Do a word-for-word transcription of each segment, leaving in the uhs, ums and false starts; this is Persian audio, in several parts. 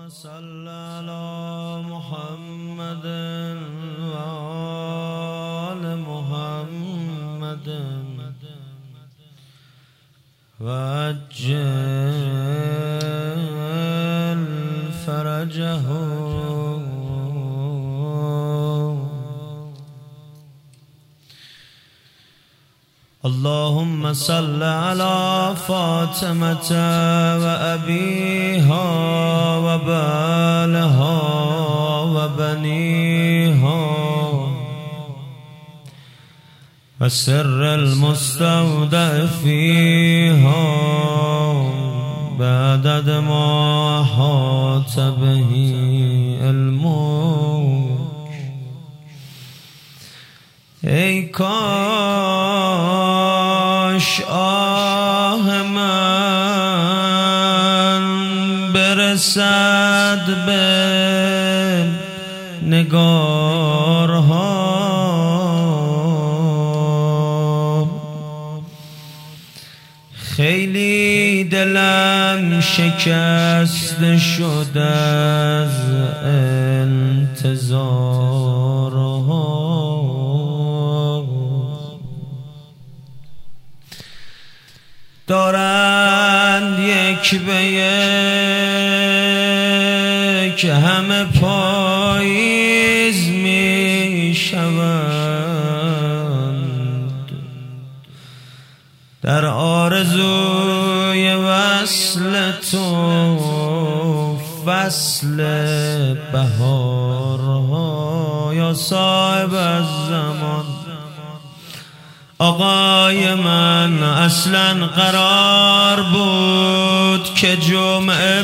صل على محمد وآل محمد وعجل فرجه اللهم صل على فاطمة وأبيها وبالها وبنيها وسر المستودع فيها بعدد ما أحاط به علمك. ای کاش آه من برسد به نگارها، خیلی دلم شکسته شد از انتظارها. دارند یک به یک همه پاییز می شوند در آرزوی وصل تو فصل بهارها. یا صاحب الزمان آقای من، اصلا قرار بود که جمعه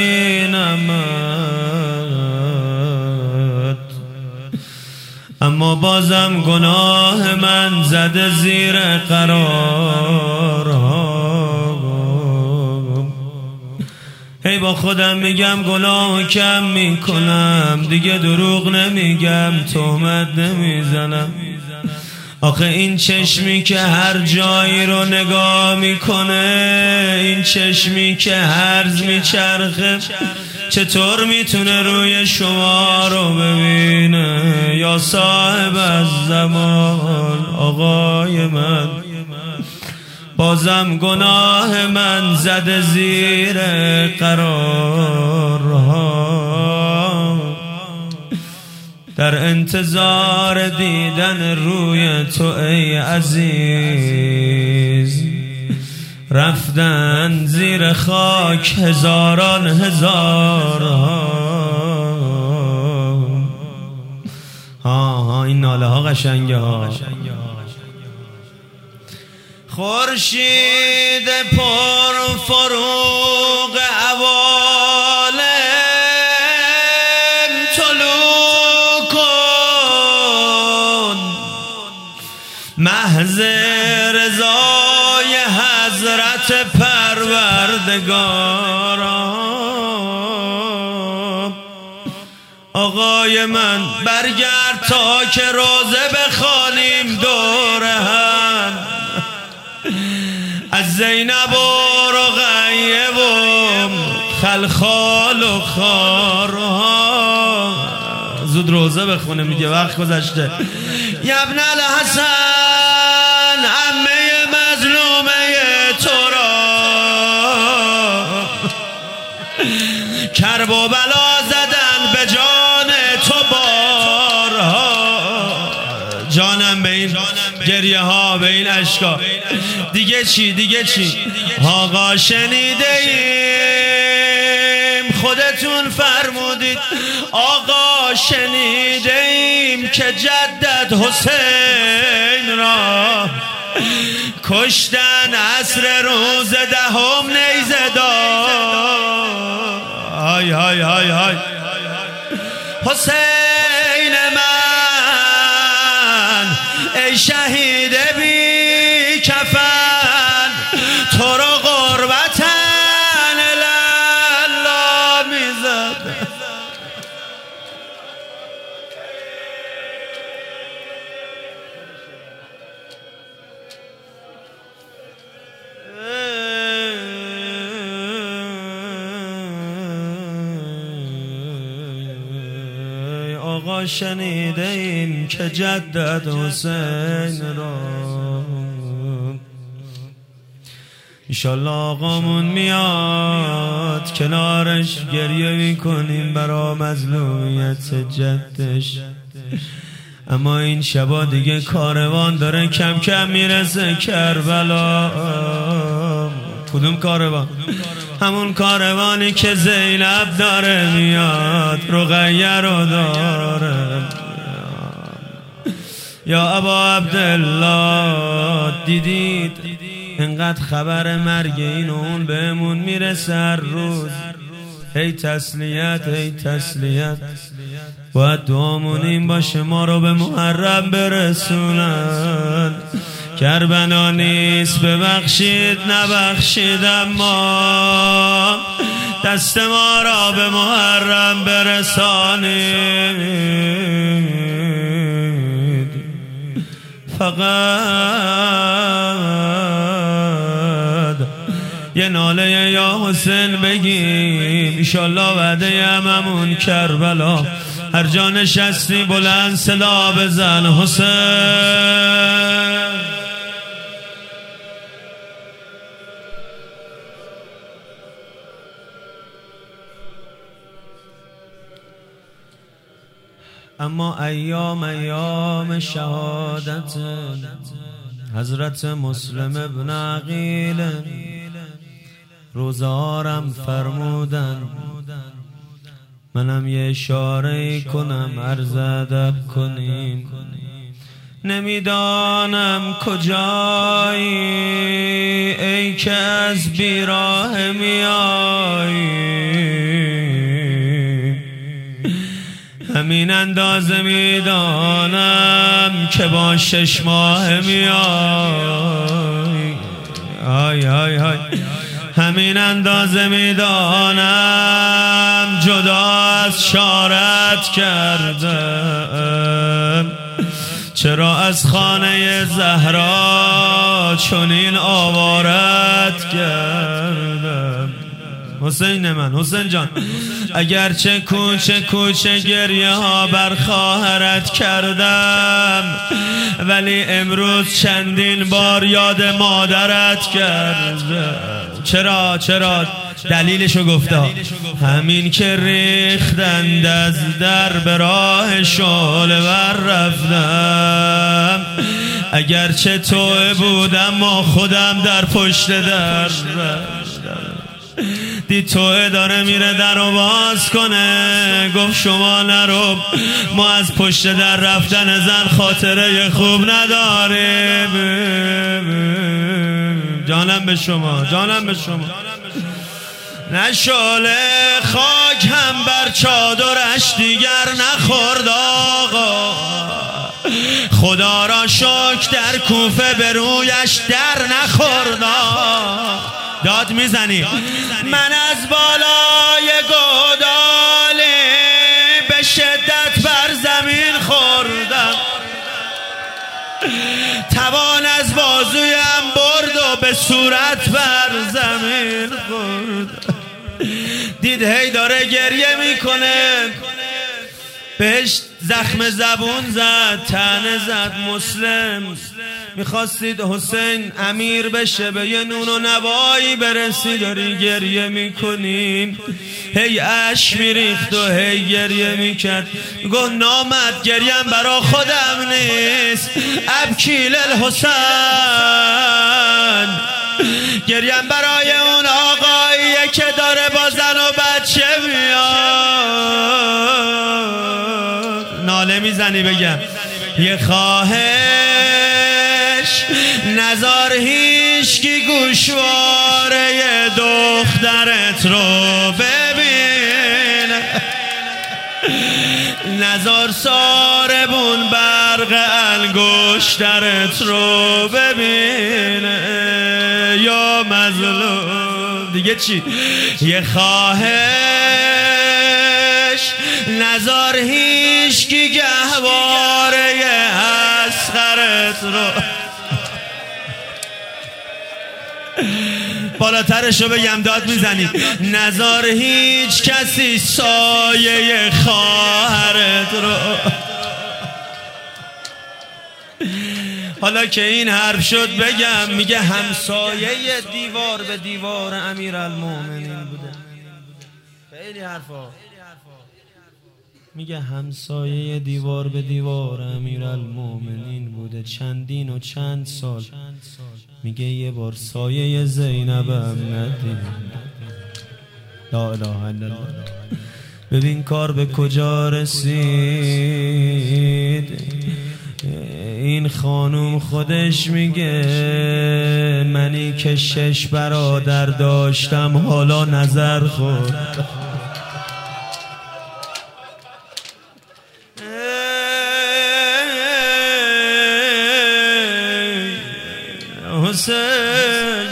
ببینمت، اما بازم گناه من زده زیر قرارها. هی با خودم میگم گناه کم میکنم، دیگه دروغ نمیگم، تهمت نمیزنم. آخه این چشمی که هر جایی رو نگاه میکنه، این چشمی که هرز میچرخه، چطور میتونه روی شما رو ببینه؟ یا صاحب الزمان آقای من، بازم گناه من زده زیر قرارها. در انتظار دیدن روی تو ای عزیز، رفتن زیر خاک هزاران هزار ها ها. این ناله ها قشنگه ها. خورشید پر فروغ عوالم طلوع کن، محض رضای حضرت پروردگارم. آقای من برگرد تا که روزه بخوانیم دور هم از زینب و رقیه و خلخال و خارها. زود روزه بخونه میگه وقت گذشته. ابن الحسن عمه مظلومه تو را کرب و بلا زدن به جان تو بارها. جانم به این گریه ها، به این اشکا. دیگه چی دیگه چی؟ آقا شنیده ایم خودتون فرمودید، آقا شنیده ایم که جدد حسین را کشتن عصر روز دهم نیزه دار. های های های های حسین من ای شهید بی کفن، تو رو قربتن الله میزد. آقا شنیده ایم که جدت حسین را ایشالله آقامون میاد کنارش گریه میکنیم برا مظلومیت جدش. اما این شبا دیگه کاروان داره کم کم میرسه کربلا. کدوم کاروان؟ همون کاروانی که زینب داره میاد، رقیه رو داره. یا ابا عبدالله دیدید اینقدر خبر مرگ این و اون بهمون میرسه هر روز. هی تسلیت هی تسلیت، باید دعامون این باشه ما رو به محرم برسونن. کربلا نیست ببخشید نبخشید، اما دست ما را به محرم برسانید. فقط یه ناله یا حسین بگیم، ایشالله وعده هممون کربلا. هر جا نشستی بلند صدا بزن حسین. اما ایام ایام شهادت حضرت مسلم ابن عقیل، روزارم فرمودن منم یه اشاره کنم عرض ادب کنیم. نمیدانم کجایی ای که از بیراه میایی، همین اندازه میدانم که با شش ماه میای. آی آی آی همین اندازه میدانم جدا از شارت کردم. چرا از خانه زهرا چنین آوارت کردم. حسین من، حسین جان، اگرچه کوچه کوچه گریه ها بر خواهرت کردم، ولی امروز چندین بار یاد مادرت کردم. چرا؟ چرا؟ دلیلشو گفته، همین که ریختند از در به راه شعله ور رفتم. اگرچه توه بودم ما خودم در پشت در دید توه داره میره در رو باز کنه، گفت شما نرو، ما از پشت در رفتن زن خاطره خوب نداریم. جانم به شما، جانم به شما. نه شعله خاک هم بر چادرش دیگر نخورد آقا، خدا را شکر در کوفه به رویش در نخورد. داد میزنی من از بالای گودالی به شدت بر زمین خوردم، توان از بازویم برد و به صورت بر زمین خورد. دید هی داره گریه میکنه، بهش زخم زبون زد، طعنه زد. مسلم میخواستید حسین امیر بشه، به یه نون و نوایی برسی، داری گریه میکنیم. هی اشک میریخت و هی گریه میکرد. گفت نامد گریم برا خودم نیست، ابکیل الحسین، گریم برای اون آقاییه که داره با زن و بچه میاد. ناله میزنی بگم یه خواهش نزار هیچکی گوشواره دخترت رو ببین، نزار ساربون برق انگشترت رو ببین. یا مظلوم دیگه چی؟ یه خواهش نزار هیچکی گهواره اسخرت رو. بالاترشو بگم داد میزنی. نزار هیچ کسی سایه خواهرت رو. حالا که این حرف شد بگم، میگه همسایه دیوار به دیوار امیرالمومنین بوده. خیلی حرفا. میگه همسایه دیوار به دیوار امیرالمومنین بوده چندین و چند سال. میگه یه بار سایه زینبم ندید. لا اله الا الله. ببین کار به کجا رسید. این خانوم خودش میگه منی که شش برادر داشتم حالا نظر خورد. حسین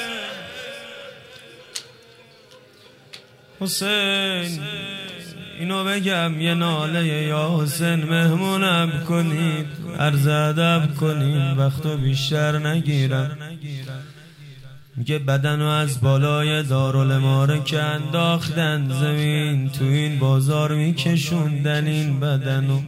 حسین اینو بگم یه ناله یا حسین مهمونم کنید، عرض ادب کنید، وقتو بیشتر نگیرم. میگه بدنو از بالای دارالاماره که انداختن زمین، تو این بازار میکشوندن این بدنو.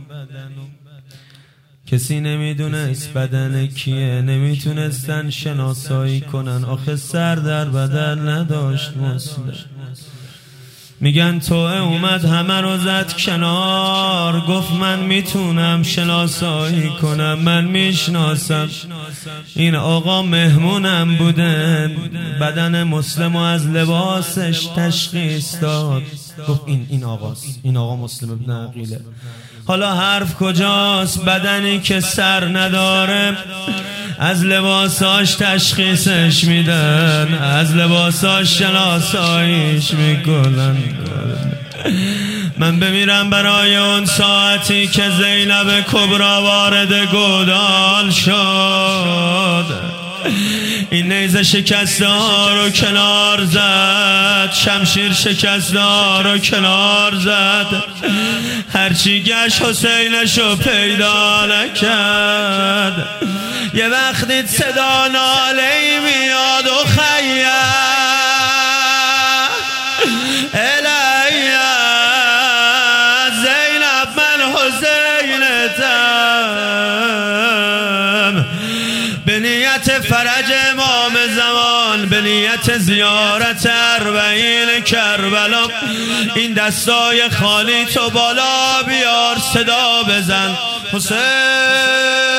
کسی نمیدونست بدن کیه، نمیتونستن شناسایی کنن، آخه سر در بدن نداشت مسلم. میگن توه اومد همه رو زد کنار، گفت من میتونم شناسایی کنم، من میشناسم. این آقا مهمونم بوده، بدن مسلم از لباسش تشخیص داد، گفت این این آقاست، این آقا مسلم ابن عقیله. حالا حرف کجاست؟ بدنی که سر نداره از لباساش تشخیصش میدن، از لباساش شناساییش میکنن. من بمیرم برای اون ساعتی که زینب کبرا وارد گودال شد. این نیزه شکسته ها رو کنار زد، شمشیر شکسته ها رو کنار زد، هرچی گشت حسینشو پیدا نکرد. یه وقتی صدا ناله‌ای میاد و خیه الیه زینب من حسینتم، به نیت فرج امام زمان، به نیت زیارت اربعین کربلا. این دستای خالی تو بالا بیار، صدا بزن حسین